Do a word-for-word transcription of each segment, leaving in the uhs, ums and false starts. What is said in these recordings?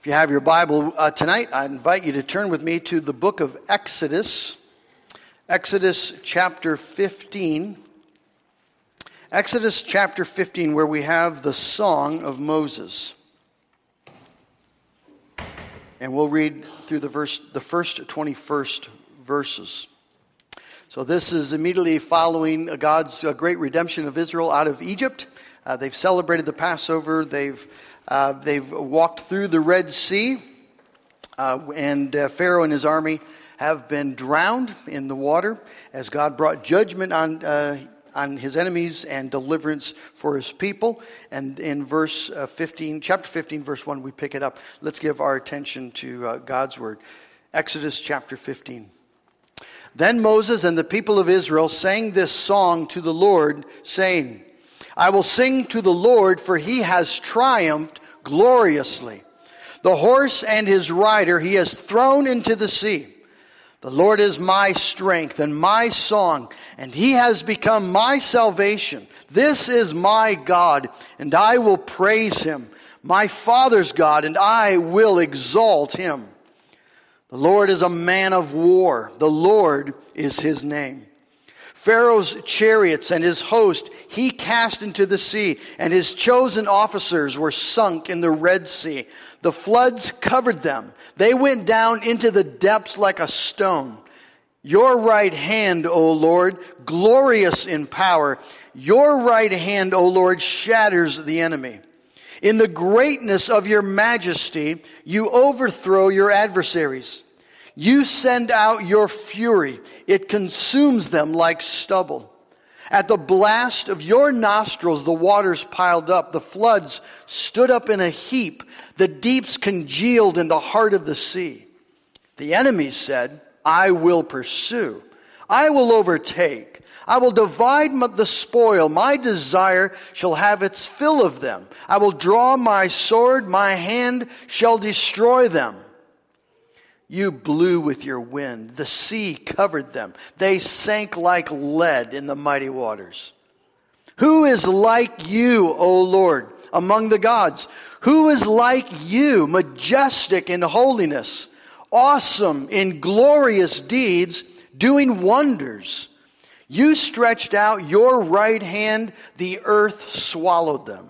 If you have your Bible uh, tonight, I invite you to turn with me to the book of Exodus. Exodus chapter fifteen. Exodus chapter fifteen, where we have the Song of Moses. And we'll read through the verse, the first twenty-first verses. So this is immediately following God's great redemption of Israel out of Egypt. Uh, they've celebrated the Passover. They've uh, they've walked through the Red Sea, uh, and uh, Pharaoh and his army have been drowned in the water as God brought judgment on uh, on his enemies and deliverance for his people. And in verse uh, fifteen, chapter fifteen, verse one, we pick it up. Let's give our attention to uh, God's word. Exodus chapter fifteen. Then Moses and the people of Israel sang this song to the Lord, saying, I will sing to the Lord, for he has triumphed gloriously. The horse and his rider he has thrown into the sea. The Lord is my strength and my song, and he has become my salvation. This is my God, and I will praise him, my father's God, and I will exalt him. The Lord is a man of war. The Lord is his name. Pharaoh's chariots and his host he cast into the sea, and his chosen officers were sunk in the Red Sea. The floods covered them. They went down into the depths like a stone. Your right hand, O Lord, glorious in power. Your right hand, O Lord, shatters the enemy. In the greatness of your majesty, you overthrow your adversaries. You send out your fury. It consumes them like stubble. At the blast of your nostrils, the waters piled up. The floods stood up in a heap. The deeps congealed in the heart of the sea. The enemy said, I will pursue. I will overtake. I will divide the spoil. My desire shall have its fill of them. I will draw my sword. My hand shall destroy them. You blew with your wind. The sea covered them. They sank like lead in the mighty waters. Who is like you, O Lord, among the gods? Who is like you, majestic in holiness, awesome in glorious deeds, doing wonders? You stretched out your right hand, the earth swallowed them.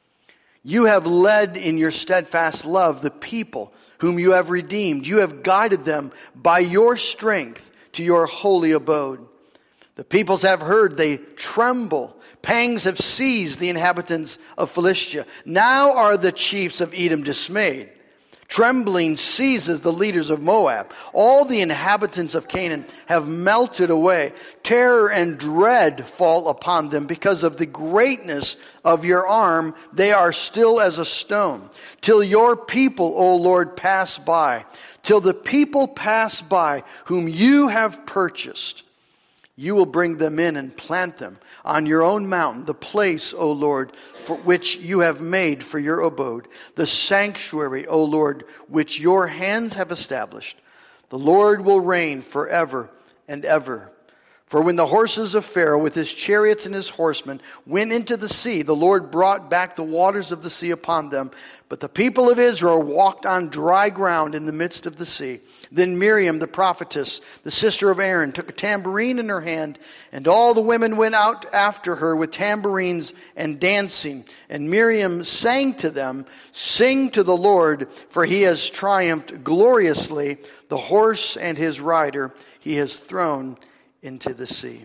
You have led in your steadfast love the people whom you have redeemed. You have guided them by your strength to your holy abode. The peoples have heard, they tremble. Pangs have seized the inhabitants of Philistia. Now are the chiefs of Edom dismayed. Trembling seizes the leaders of Moab. All the inhabitants of Canaan have melted away. Terror and dread fall upon them because of the greatness of your arm. They are still as a stone. Till your people, O Lord, pass by. Till the people pass by whom you have purchased. You will bring them in and plant them on your own mountain, the place, O Lord, for which you have made for your abode, the sanctuary, O Lord, which your hands have established. The Lord will reign forever and ever. For when the horses of Pharaoh with his chariots and his horsemen went into the sea, the Lord brought back the waters of the sea upon them. But the people of Israel walked on dry ground in the midst of the sea. Then Miriam the prophetess, the sister of Aaron, took a tambourine in her hand, and all the women went out after her with tambourines and dancing. And Miriam sang to them, Sing to the Lord, for he has triumphed gloriously. The horse and his rider he has thrown into the sea.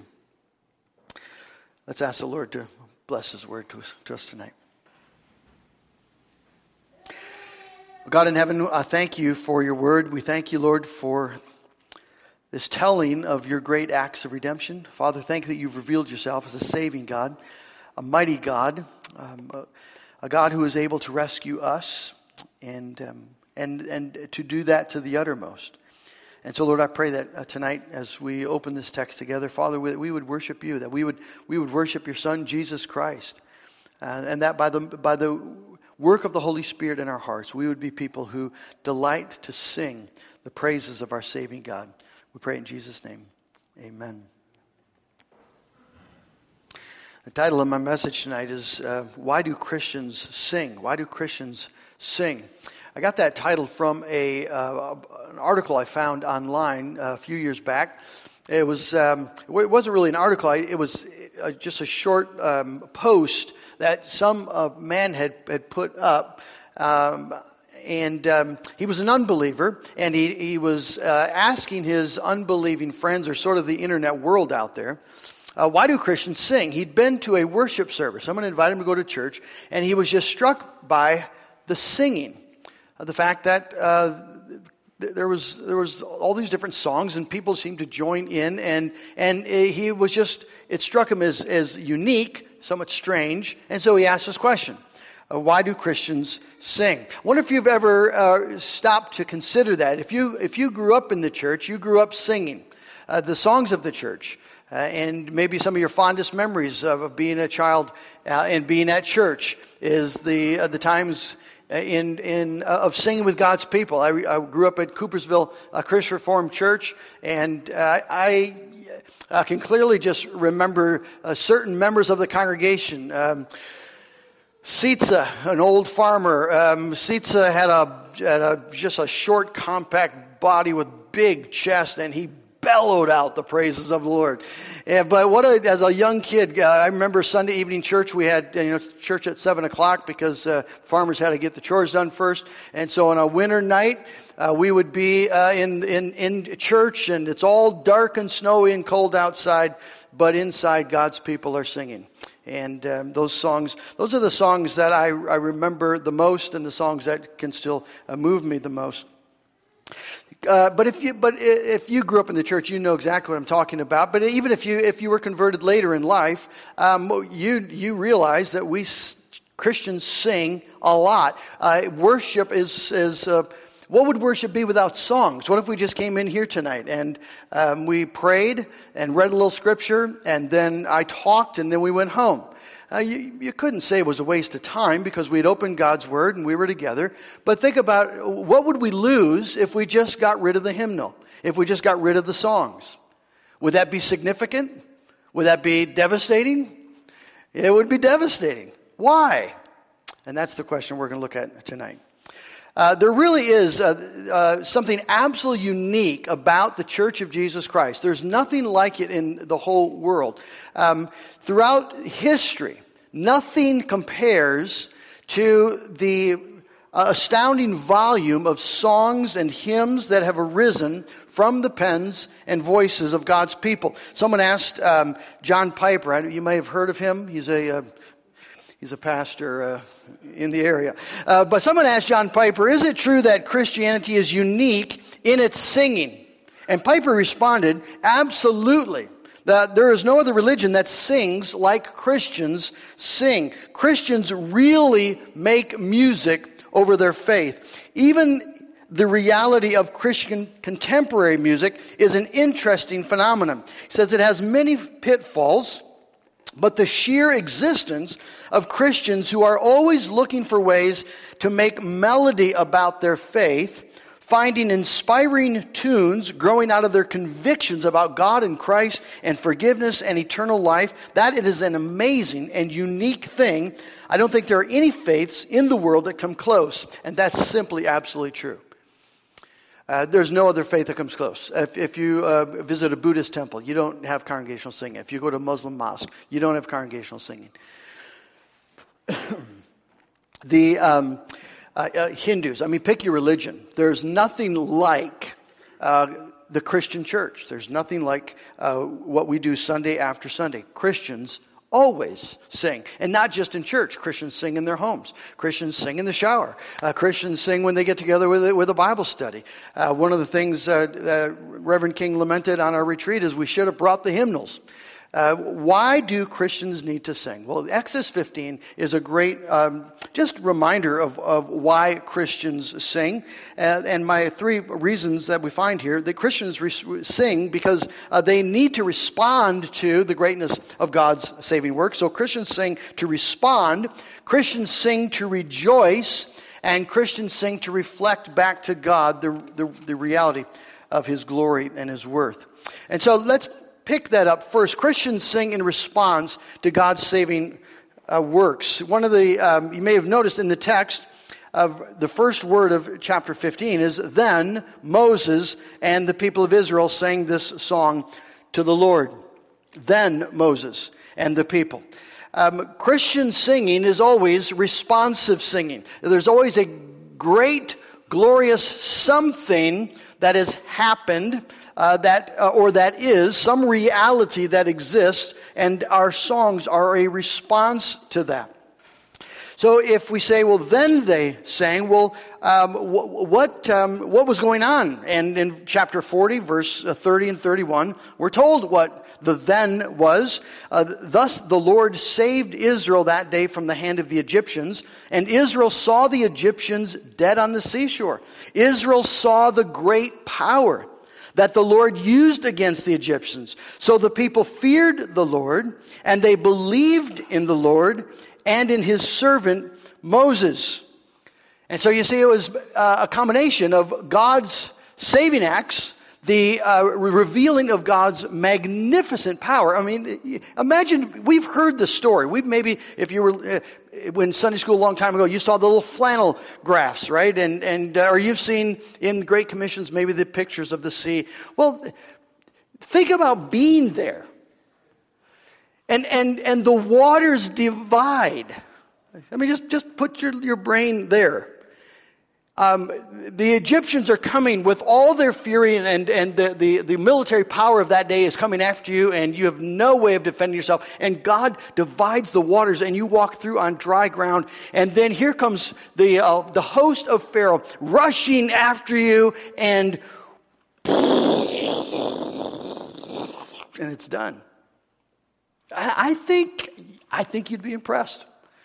Let's ask the Lord to bless his word to us, to us tonight. God in heaven, I thank you for your word. We thank you, Lord, for this telling of your great acts of redemption. Father, thank you that you've revealed yourself as a saving God, a mighty God, um, a, a God who is able to rescue us and, um, and, and to do that to the uttermost. And so, Lord, I pray that uh, tonight as we open this text together, Father, we, we would worship you, that we would we would worship your Son, Jesus Christ, uh, and that by the by the work of the Holy Spirit in our hearts, we would be people who delight to sing the praises of our saving God. We pray in Jesus' name. Amen. The title of my message tonight is, uh, Why Do Christians Sing? Why do Christians sing? I got that title from a uh, an article I found online a few years back. It was um, it wasn't really an article. It was uh, just a short um, post that some uh, man had had put up. Um, And um, he was an unbeliever, and he, he was uh, asking his unbelieving friends, or sort of the internet world out there, uh, why do Christians sing? He'd been to a worship service. Someone invited him to go to church, and he was just struck by the singing. Uh, the fact that uh, th- there was there was all these different songs, and people seemed to join in, and and he was just, it struck him as, as unique, somewhat strange, and so he asked this question. Uh, why do Christians sing? I wonder if you've ever uh, stopped to consider that. If you if you grew up in the church, you grew up singing uh, the songs of the church, uh, and maybe some of your fondest memories of, of being a child uh, and being at church is the uh, the times in in uh, of singing with God's people. I, I grew up at Coopersville uh, Christian Reformed Church, and uh, I. I can clearly just remember uh, certain members of the congregation. Um, Sitza, an old farmer. Um, Sitza had a had a just a short, compact body with big chest, and he bellowed out the praises of the Lord. And, but what a, as a young kid, uh, I remember Sunday evening church. We had you know church at seven o'clock because uh, farmers had to get the chores done first. And so on a winter night, uh, we would be uh, in in in church, and it's all dark and snowy and cold outside, but inside God's people are singing. And um, those songs, those are the songs that I, I remember the most, and the songs that can still uh, move me the most. Uh, but if you, but if you grew up in the church, you know exactly what I'm talking about. But even if you, if you were converted later in life, um, you you realize that we Christians sing a lot. Uh, worship is is. Uh, What would worship be without songs? What if we just came in here tonight and um, we prayed and read a little scripture, and then I talked, and then we went home? Uh, you, you couldn't say it was a waste of time because we'd opened God's Word and we were together. But think about, what would we lose if we just got rid of the hymnal? If we just got rid of the songs? Would that be significant? Would that be devastating? It would be devastating. Why? And that's the question we're going to look at tonight. Uh, there really is uh, uh, something absolutely unique about the Church of Jesus Christ. There's nothing like it in the whole world. Um, throughout history, nothing compares to the uh, astounding volume of songs and hymns that have arisen from the pens and voices of God's people. Someone asked um, John Piper, you may have heard of him. He's a... Uh, He's a pastor uh, in the area. Uh, but someone asked John Piper, is it true that Christianity is unique in its singing? And Piper responded, absolutely. That there is no other religion that sings like Christians sing. Christians really make music over their faith. Even the reality of Christian contemporary music is an interesting phenomenon. He says it has many pitfalls, but the sheer existence of Christians who are always looking for ways to make melody about their faith, finding inspiring tunes growing out of their convictions about God and Christ and forgiveness and eternal life, that it is an amazing and unique thing. I don't think there are any faiths in the world that come close, and that's simply absolutely true. Uh, there's no other faith that comes close. If, if you uh, visit a Buddhist temple, you don't have congregational singing. If you go to a Muslim mosque, you don't have congregational singing. the um, uh, uh, Hindus, I mean, pick your religion. There's nothing like uh, the Christian church. There's nothing like uh, what we do Sunday after Sunday. Christians always sing. And not just in church. Christians sing in their homes. Christians sing in the shower. Uh, Christians sing when they get together with a, with a Bible study. Uh, one of the things uh, uh, Reverend King lamented on our retreat is we should have brought the hymnals. Uh, why do Christians need to sing? Well, Exodus fifteen is a great um, just reminder of, of why Christians sing. And, and my three reasons that we find here, that Christians re- sing because uh, they need to respond to the greatness of God's saving work. So Christians sing to respond. Christians sing to rejoice. And Christians sing to reflect back to God the, the, the reality of His glory and His worth. And so let's pick that up first. Christians sing in response to God's saving uh, works. One of the, um, you may have noticed in the text, of the first word of chapter fifteen is, then Moses and the people of Israel sang this song to the Lord. Then Moses and the people. Um, Christian singing is always responsive singing. There's always a great, glorious something that has happened, uh, that uh, or that is some reality that exists, and our songs are a response to that. So if we say, well, then they sang, well, um, wh- what um, what was going on? And in chapter forty, verse thirty and thirty-one, we're told what the then was. Uh, Thus the Lord saved Israel that day from the hand of the Egyptians, and Israel saw the Egyptians dead on the seashore. Israel saw the great power that the Lord used against the Egyptians. So the people feared the Lord, and they believed in the Lord and in his servant Moses. And so you see, it was uh, a combination of God's saving acts, the uh, revealing of God's magnificent power. I mean, imagine, we've heard the story. We've maybe, if you were, uh, when Sunday school a long time ago, you saw the little flannel graphs, right? And, and uh, or you've seen in Great Commissions maybe the pictures of the sea. Well, think about being there. And and and the waters divide. I mean, just, just put your, your brain there. Um, the Egyptians are coming with all their fury, and, and, and the, the, the military power of that day is coming after you, and you have no way of defending yourself. And God divides the waters, and you walk through on dry ground. And then here comes the uh, the host of Pharaoh rushing after you, and and it's done. I think I think you'd be impressed.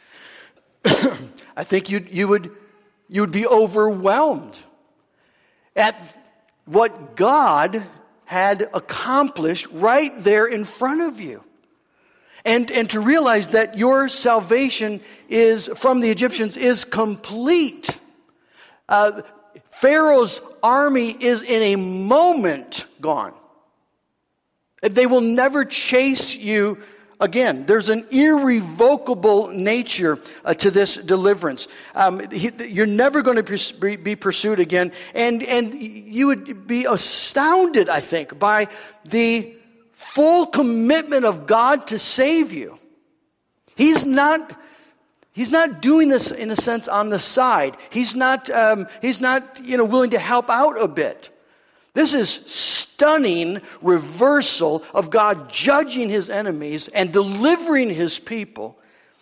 I think you you would you would be overwhelmed at what God had accomplished right there in front of you, and and to realize that your salvation is from the Egyptians is complete. Uh, Pharaoh's army is in a moment gone. They will never chase you again. There's an irrevocable nature uh, to this deliverance. Um, he, you're never going to pers- be pursued again. And, and you would be astounded, I think, by the full commitment of God to save you. He's not... He's not doing this, in a sense, on the side. He's not, um, he's not, you know, willing to help out a bit. This is stunning reversal of God judging his enemies and delivering his people.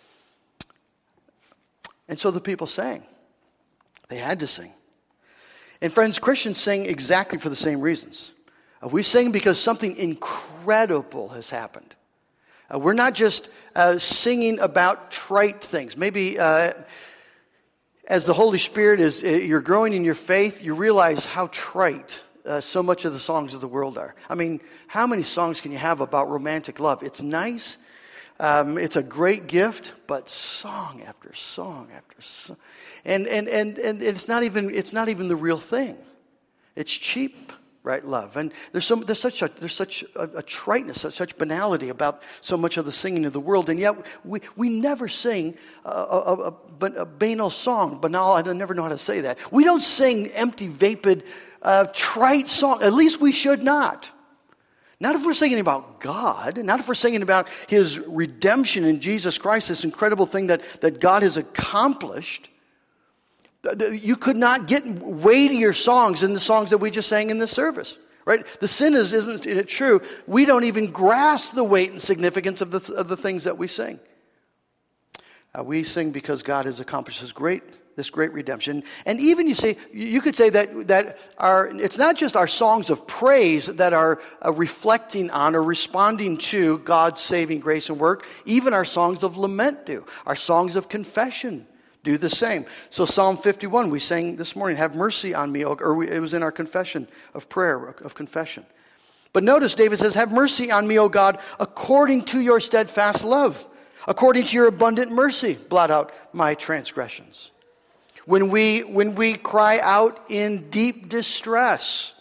And so the people sang. They had to sing. And friends, Christians sing exactly for the same reasons. Uh, we sing because something incredible has happened. Uh, we're not just uh, singing about trite things. Maybe uh, as the Holy Spirit is, uh, you're growing in your faith, you realize how trite uh, so much of the songs of the world are. I mean, how many songs can you have about romantic love? It's nice. Um, it's a great gift, but song after song after song. And, and, and, and it's not even, it's not even the real thing. It's cheap. Right, love, and there's some there's such a there's such a, a triteness, such, such banality about so much of the singing of the world, and yet we we never sing a, a, a, a banal song. Banal, I never know how to say that. We don't sing empty, vapid, uh, trite song. At least we should not. Not if we're singing about God, not if we're singing about His redemption in Jesus Christ, this incredible thing that that God has accomplished. You could not get weightier songs than the songs that we just sang in this service, right? The sin is, isn't it true? We don't even grasp the weight and significance of the of the things that we sing. Uh, we sing because God has accomplished His great this great redemption, and even you say you could say that that our it's not just our songs of praise that are uh, reflecting on or responding to God's saving grace and work. Even our songs of lament do. Our songs of confession do the same. So Psalm fifty-one, we sang this morning, have mercy on me, or we, it was in our confession of prayer, of confession. But notice David says, have mercy on me, O God, according to your steadfast love. According to your abundant mercy, blot out my transgressions. When we, when we cry out in deep distress,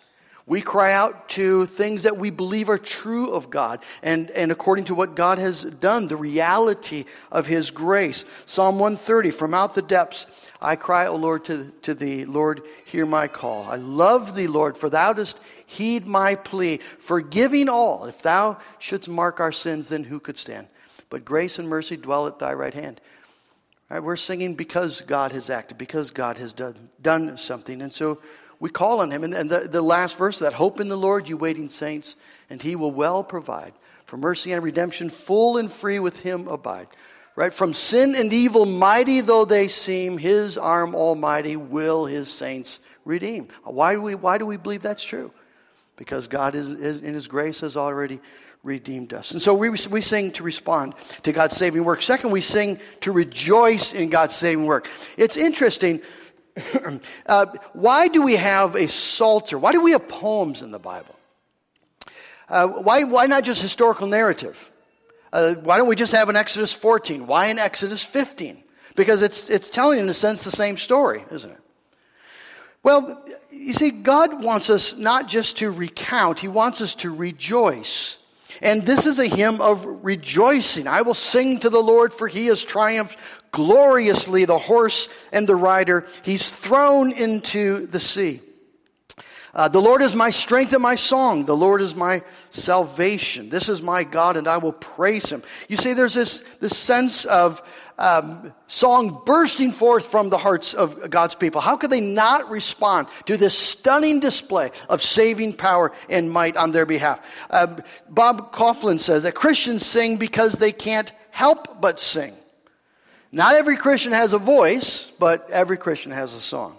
We cry out to things that we believe are true of God and, and according to what God has done, the reality of his grace. Psalm one thirty, from out the depths I cry, O Lord, to, to thee. Lord, hear my call. I love thee, Lord, for thou dost heed my plea. Forgiving all, if thou shouldst mark our sins, then who could stand? But grace and mercy dwell at thy right hand. All right, we're singing because God has acted, because God has done, done something. And so we call on him. And, and the, the last verse, that hope in the Lord, you waiting saints, and he will well provide. For mercy and redemption, full and free with him abide. Right? From sin and evil, mighty though they seem, his arm almighty will his saints redeem. Why do we, why do we believe that's true? Because God is, is in his grace has already redeemed us. And so we, we sing to respond to God's saving work. Second, we sing to rejoice in God's saving work. It's interesting. uh, why do we have a psalter? Why do we have poems in the Bible? Uh, why, why not just historical narrative? Uh, why don't we just have an Exodus fourteen? Why an Exodus fifteen? Because it's it's telling, in a sense, the same story, isn't it? Well, you see, God wants us not just to recount, he wants us to rejoice. And this is a hymn of rejoicing. I will sing to the Lord, for he has triumphed gloriously, the horse and the rider. He's thrown into the sea. Uh, the Lord is my strength and my song. The Lord is my salvation. This is my God, and I will praise him. You see, there's this, this sense of um, song bursting forth from the hearts of God's people. How could they not respond to this stunning display of saving power and might on their behalf? Uh, Bob Coughlin says that Christians sing because they can't help but sing. Not every Christian has a voice, but every Christian has a song.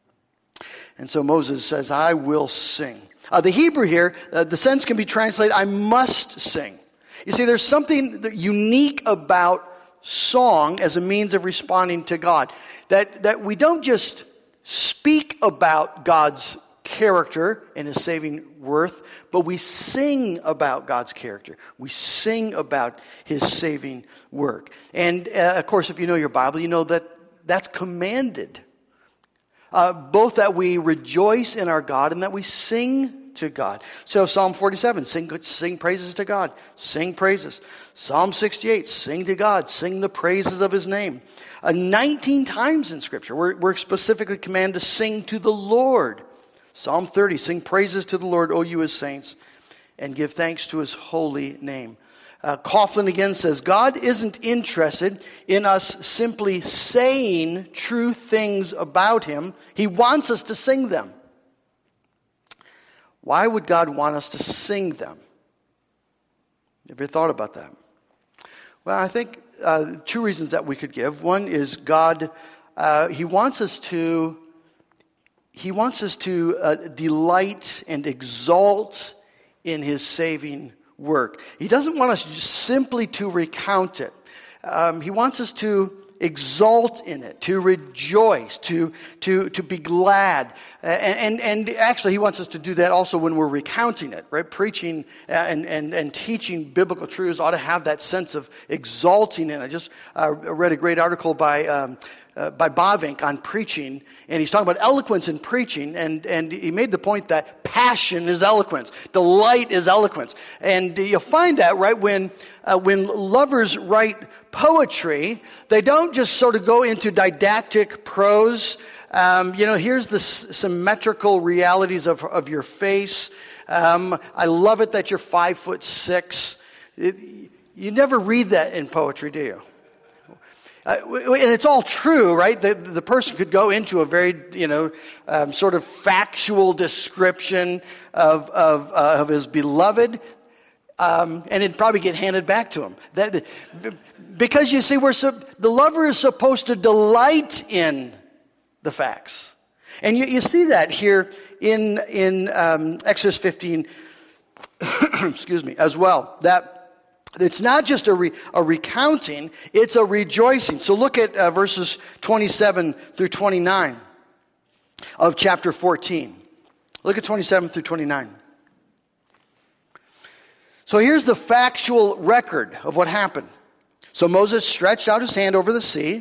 And so Moses says, I will sing. Uh, the Hebrew here, uh, the sense can be translated, I must sing. You see, there's something unique about song as a means of responding to God. That, that we don't just speak about God's character and his saving worth, but we sing about God's character. We sing about his saving work. And, uh, of course, if you know your Bible, you know that that's commanded. Uh, both that we rejoice in our God and that we sing to God. So Psalm forty-seven, sing, sing praises to God. Sing praises. Psalm sixty-eight, sing to God. Sing the praises of his name. Uh, nineteen times in Scripture, we're, we're specifically commanded to sing to the Lord. Psalm thirty, sing praises to the Lord, O you his saints, and give thanks to his holy name. Uh, Coughlin again says, God isn't interested in us simply saying true things about him. He wants us to sing them. Why would God want us to sing them? Have you thought about that? Well, I think uh, two reasons that we could give. One is God, uh, he wants us to, he wants us to uh, delight and exalt in his saving work. He doesn't want us just simply to recount it. Um, he wants us to exult in it, to rejoice, to to to be glad, and, and and actually he wants us to do that also when we're recounting it, right? Preaching and and and teaching biblical truths ought to have that sense of exalting in it. I just uh, read a great article by. Um, Uh, by Bavinck on preaching, and he's talking about eloquence in preaching, and, and he made the point that passion is eloquence, delight is eloquence, and you'll find that right when uh, when lovers write poetry, they don't just sort of go into didactic prose. Um, you know, here's the s- symmetrical realities of of your face. Um, I love it that you're five foot six. It, you never read that in poetry, do you? Uh, and it's all true, right? The, the person could go into a very, you know, um, sort of factual description of of, uh, of his beloved, um, and it'd probably get handed back to him. That, because you see, we're so, the lover is supposed to delight in the facts, and you, you see that here in in um, Exodus fifteen. excuse me, as well. That. It's not just a, re, a recounting, it's a rejoicing. So look at uh, verses twenty-seven through twenty-nine of chapter fourteen. Look at twenty-seven through twenty-nine. So here's the factual record of what happened. So Moses stretched out his hand over the sea.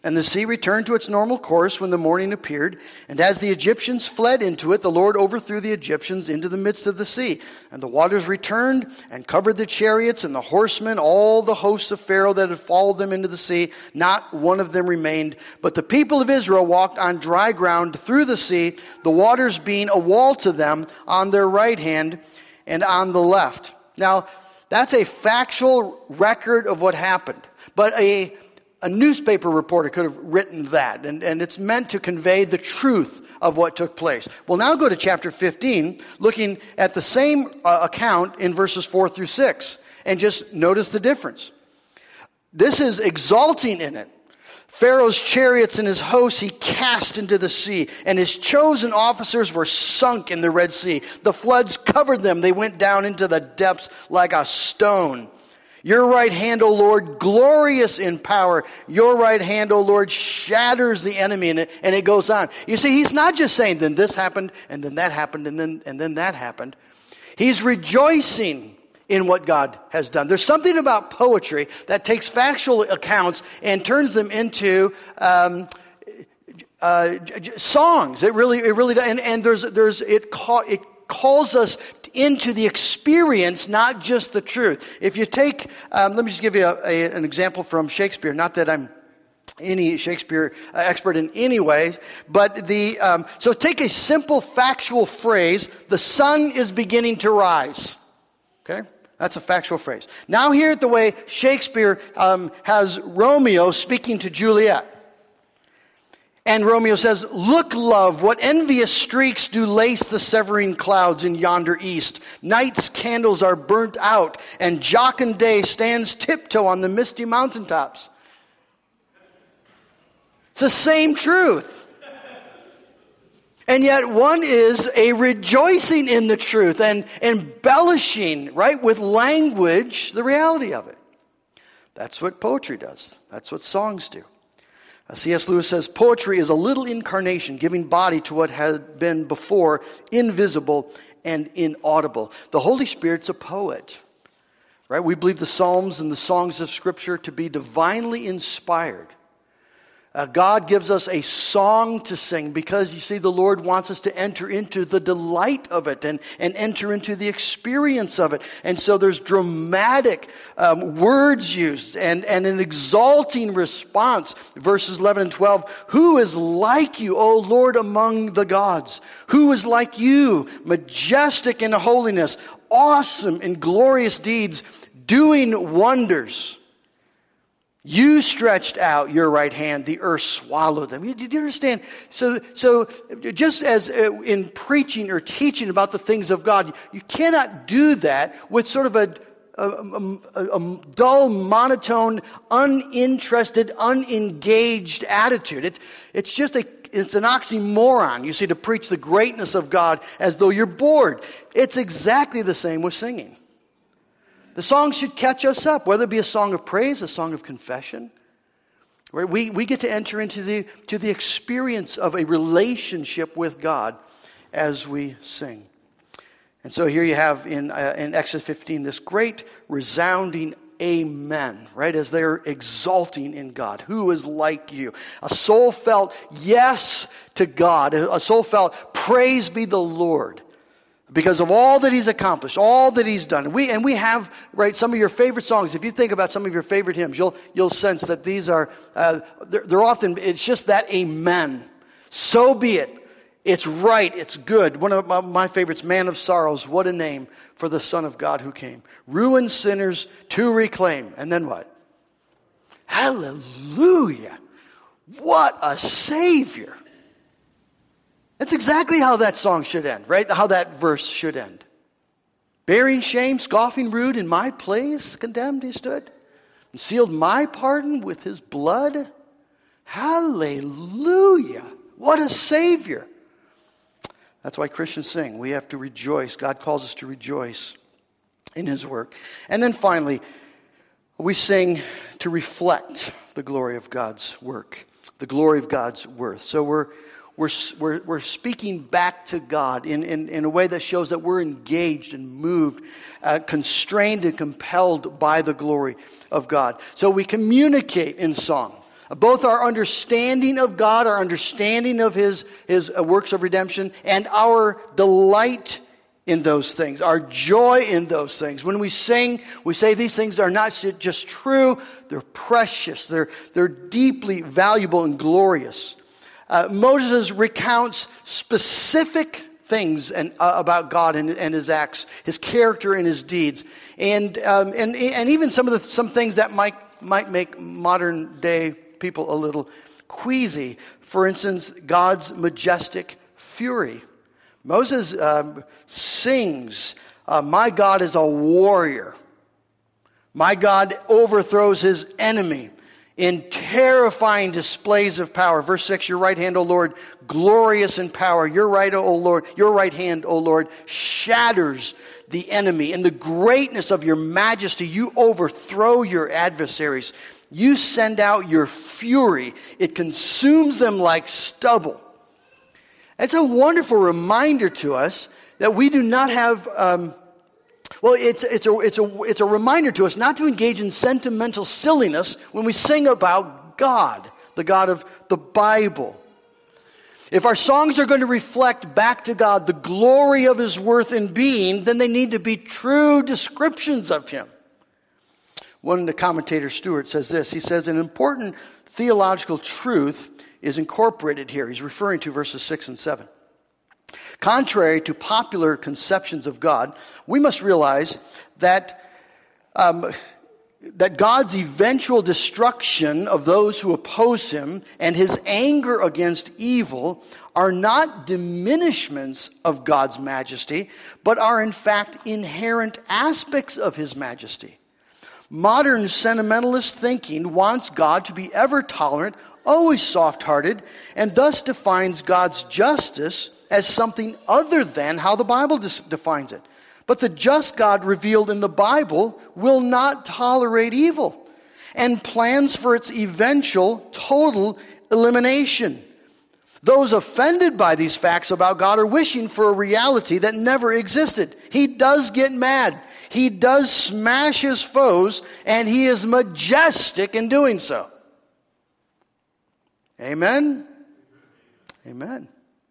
And the sea returned to its normal course when the morning appeared. And as the Egyptians fled into it, the Lord overthrew the Egyptians into the midst of the sea. And the waters returned and covered the chariots and the horsemen, all the hosts of Pharaoh that had followed them into the sea. Not one of them remained. But the people of Israel walked on dry ground through the sea, the waters being a wall to them on their right hand and on the left. Now, that's a factual record of what happened. But a A newspaper reporter could have written that, and, and it's meant to convey the truth of what took place. We'll now go to chapter fifteen, looking at the same uh, account in verses four through six, and just notice the difference. This is exalting in it. Pharaoh's chariots and his hosts he cast into the sea, and his chosen officers were sunk in the Red Sea. The floods covered them. They went down into the depths like a stone. Your right hand, O Lord, glorious in power. Your right hand, O Lord, shatters the enemy. And it, and it goes on. You see, he's not just saying, then this happened, and then that happened, and then, and then that happened. He's rejoicing in what God has done. There's something about poetry that takes factual accounts and turns them into um, uh, songs. It really, it really does. And, and there's, there's, it, call, it calls us into the experience, not just the truth. If you take, um, let me just give you a, a, an example from Shakespeare. Not that I'm any Shakespeare uh, expert in any way, but the um, so take a simple factual phrase: the sun is beginning to rise. Okay, that's a factual phrase. Now hear it the way Shakespeare um, has Romeo speaking to Juliet. And Romeo says, "Look, love, what envious streaks do lace the severing clouds in yonder east. Night's candles are burnt out, and jocund day stands tiptoe on the misty mountaintops." It's the same truth. And yet one is a rejoicing in the truth and embellishing, right, with language, the reality of it. That's what poetry does. That's what songs do. C S Lewis says, poetry is a little incarnation, giving body to what had been before invisible and inaudible. The Holy Spirit's a poet, right? We believe the Psalms and the songs of Scripture to be divinely inspired. Uh, God gives us a song to sing because, you see, the Lord wants us to enter into the delight of it and, and enter into the experience of it. And so there's dramatic um, words used and, and an exalting response. Verses eleven and twelve, "Who is like you, O Lord, among the gods? Who is like you, majestic in holiness, awesome in glorious deeds, doing wonders? You stretched out your right hand, the earth swallowed them." You, do you understand? So, so just as uh, in preaching or teaching about the things of God, you cannot do that with sort of a, a, a, a dull, monotone, uninterested, unengaged attitude. It, it's just a It's an oxymoron, you see, to preach the greatness of God as though you're bored. It's exactly the same with singing. The song should catch us up, whether it be a song of praise, a song of confession. Right? We, we get to enter into the, to the experience of a relationship with God as we sing. And so here you have in, uh, in Exodus fifteen this great resounding amen, right? As they're exalting in God. Who is like you? A soul felt yes to God. A soul felt praise be the Lord. Because of all that he's accomplished, all that he's done. We and we have, right, some of your favorite songs. If you think about some of your favorite hymns, you'll you'll sense that these are, uh, they're, they're often, it's just that amen. So be it. It's right. It's good. One of my, my favorites, Man of Sorrows. What a name for the Son of God who came. Ruined sinners to reclaim. And then what? Hallelujah. What a Savior. That's exactly how that song should end, right? How that verse should end. Bearing shame, scoffing rude, in my place condemned he stood, and sealed my pardon with his blood. Hallelujah. What a Savior. That's why Christians sing. We have to rejoice. God calls us to rejoice in his work. And then finally, we sing to reflect the glory of God's work, the glory of God's worth. So we're We're, we're, we're speaking back to God in, in, in a way that shows that we're engaged and moved, uh, constrained and compelled by the glory of God. So we communicate in song. Both our understanding of God, our understanding of His, His works of redemption, and our delight in those things, our joy in those things. When we sing, we say these things are not just true, they're precious, they're, they're deeply valuable and glorious. Uh, Moses recounts specific things and, uh, about God and, and His acts, His character and His deeds, and um, and and even some of the some things that might might make modern day people a little queasy. For instance, God's majestic fury. Moses um, sings, uh, "My God is a warrior. My God overthrows His enemy in terrifying displays of power." Verse six, "Your right hand, O Lord, glorious in power. Your right, O Lord, your right hand, O Lord, shatters the enemy. In the greatness of your majesty, you overthrow your adversaries. You send out your fury. It consumes them like stubble." It's a wonderful reminder to us that we do not have, um, well, it's, it's, a, it's, a, it's a reminder to us not to engage in sentimental silliness when we sing about God, the God of the Bible. If our songs are going to reflect back to God the glory of His worth and being, then they need to be true descriptions of Him. One of the commentators, Stewart, says this. He says, an important theological truth is incorporated here. He's referring to verses six and seven. Contrary to popular conceptions of God, we must realize that um, that God's eventual destruction of those who oppose Him and His anger against evil are not diminishments of God's majesty, but are in fact inherent aspects of His majesty. Modern sentimentalist thinking wants God to be ever tolerant, always soft-hearted, and thus defines God's justice as something other than how the Bible defines it. But the just God revealed in the Bible will not tolerate evil and plans for its eventual total elimination. Those offended by these facts about God are wishing for a reality that never existed. He does get mad. He does smash His foes, and He is majestic in doing so. Amen? Amen.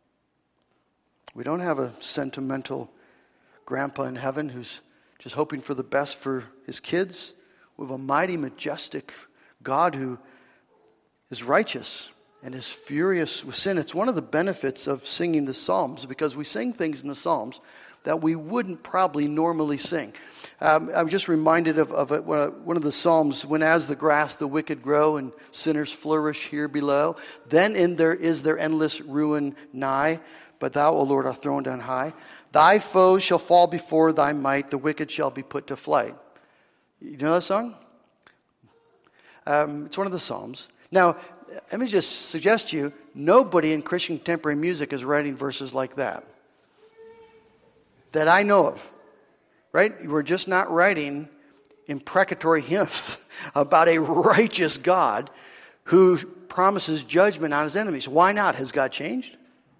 We don't have a sentimental grandpa in heaven who's just hoping for the best for his kids. We have a mighty, majestic God who is righteous and is furious with sin. It's one of the benefits of singing the Psalms, because we sing things in the Psalms that we wouldn't probably normally sing. Um, I'm just reminded of, of a, one of the Psalms, when as the grass the wicked grow and sinners flourish here below, then in there is their endless ruin nigh, but thou, O Lord, art thrown down high. Thy foes shall fall before thy might, the wicked shall be put to flight. You know that song? Um, it's one of the Psalms. Now, let me just suggest to you, nobody in Christian contemporary music is writing verses like that. That I know of. Right? We're just not writing imprecatory hymns about a righteous God who promises judgment on His enemies. Why not? Has God changed?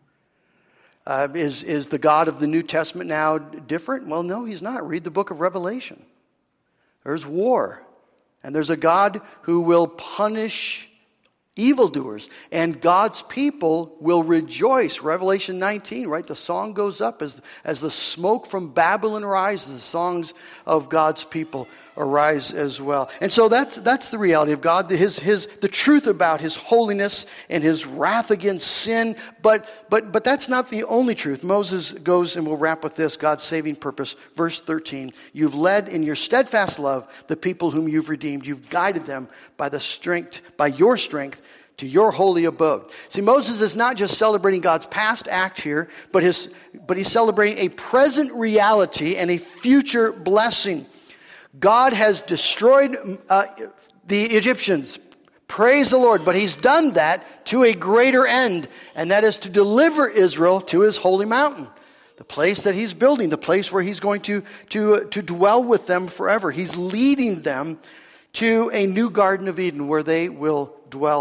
Uh, is, is the God of the New Testament now different? Well, no, He's not. Read the book of Revelation. There's war. And there's a God who will punish evildoers, and God's people will rejoice. Revelation nineteen, right? The song goes up as, as the smoke from Babylon rises, the songs of God's people arise as well. And so that's that's the reality of God, his his the truth about His holiness and His wrath against sin. But but but that's not the only truth. Moses goes, and we'll wrap with this, God's saving purpose. Verse thirteen, you've led in your steadfast love the people whom you've redeemed. You've guided them by the strength, by your strength, to your holy abode. See, Moses is not just celebrating God's past act here, but his but he's celebrating a present reality and a future blessing. God has destroyed uh, the Egyptians. Praise the Lord. But He's done that to a greater end, and that is to deliver Israel to His holy mountain, the place that He's building, the place where He's going to, to, uh, to dwell with them forever. He's leading them to a new Garden of Eden where they will dwell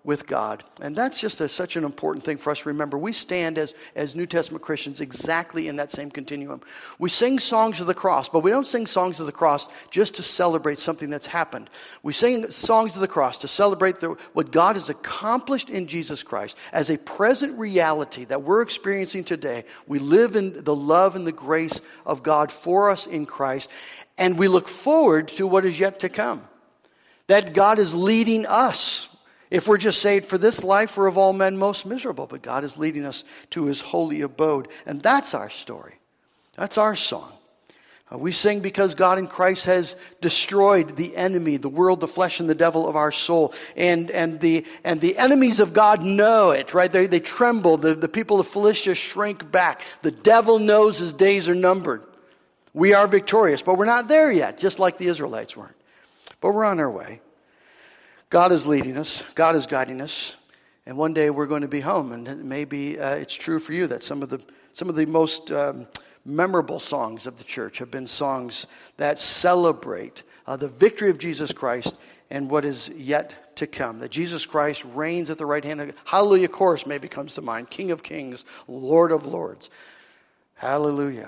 with God. And that's just a, such an important thing for us to remember. We stand as, as New Testament Christians exactly in that same continuum. We sing songs of the cross, but we don't sing songs of the cross just to celebrate something that's happened. We sing songs of the cross to celebrate the, what God has accomplished in Jesus Christ as a present reality that we're experiencing today. We live in the love and the grace of God for us in Christ, and we look forward to what is yet to come. That God is leading us. If we're just saved for this life, we're of all men most miserable. But God is leading us to his holy abode. And that's our story. That's our song. Uh, we sing because God in Christ has destroyed the enemy, the world, the flesh, and the devil of our soul. And and the and the enemies of God know it, right? They, they tremble. The, the people of Philistia shrink back. The devil knows his days are numbered. We are victorious, but we're not there yet, just like the Israelites weren't. But we're on our way. God is leading us. God is guiding us. And one day we're going to be home. And maybe uh, it's true for you that some of the some of the most um, memorable songs of the church have been songs that celebrate uh, the victory of Jesus Christ and what is yet to come. That Jesus Christ reigns at the right hand of God. Hallelujah chorus maybe comes to mind. King of kings, Lord of lords. Hallelujah.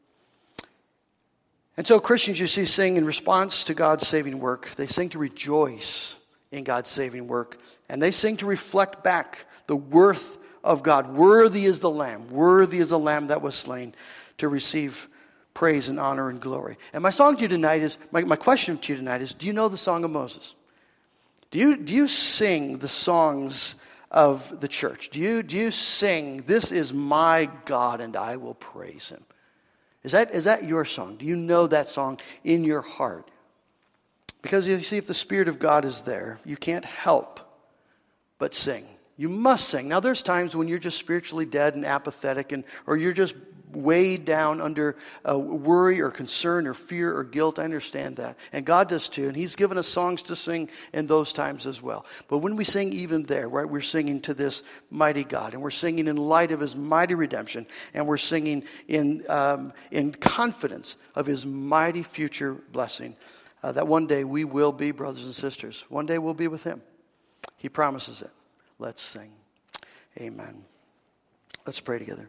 And so Christians, you see, sing in response to God's saving work. They sing to rejoice in God's saving work. And they sing to reflect back the worth of God. Worthy is the Lamb. Worthy is the Lamb that was slain to receive praise and honor and glory. And my song to you tonight is, my, my question to you tonight is, do you know the Song of Moses? Do you, do you sing the songs of the church? Do you, do you sing, this is my God and I will praise him? Is that, is that your song? Do you know that song in your heart? Because you see, if the Spirit of God is there, you can't help but sing. You must sing. Now, there's times when you're just spiritually dead and apathetic, and or you're just weighed down under uh, worry or concern or fear or guilt. I understand that. And God does too. And he's given us songs to sing in those times as well. But when we sing even there, right, we're singing to this mighty God. And we're singing in light of his mighty redemption. And we're singing in, um, in confidence of his mighty future blessing. Uh, that one day we will be brothers and sisters. One day we'll be with him. He promises it. Let's sing. Amen. Let's pray together.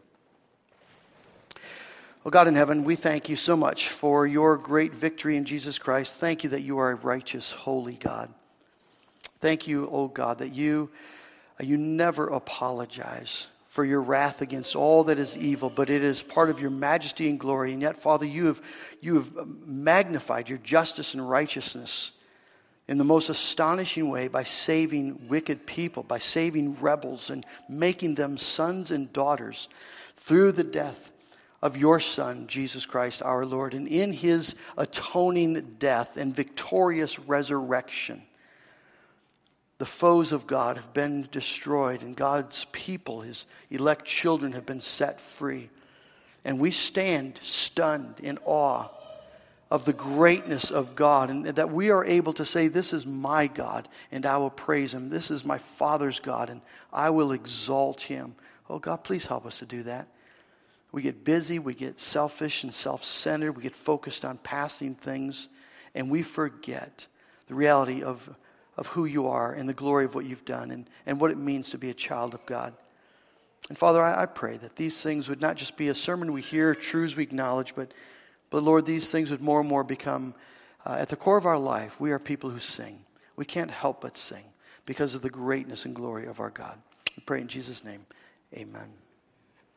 Oh God in heaven, we thank you so much for your great victory in Jesus Christ. Thank you that you are a righteous, holy God. Thank you, oh God, that you, uh, you never apologize for your wrath against all that is evil, but it is part of your majesty and glory. And yet, Father, you have, you have magnified your justice and righteousness in the most astonishing way by saving wicked people, by saving rebels and making them sons and daughters through the death of your Son, Jesus Christ our Lord. And in his atoning death and victorious resurrection, the foes of God have been destroyed, and God's people, his elect children, have been set free. And we stand stunned in awe of the greatness of God, and that we are able to say, this is my God, and I will praise him. This is my Father's God, and I will exalt him. Oh God, please help us to do that. We get busy, we get selfish and self-centered, we get focused on passing things, and we forget the reality of of who you are and the glory of what you've done and, and what it means to be a child of God. And Father, I, I pray that these things would not just be a sermon we hear, truths we acknowledge, but, but Lord, these things would more and more become, uh, at the core of our life, we are people who sing. We can't help but sing because of the greatness and glory of our God. We pray in Jesus' name, amen.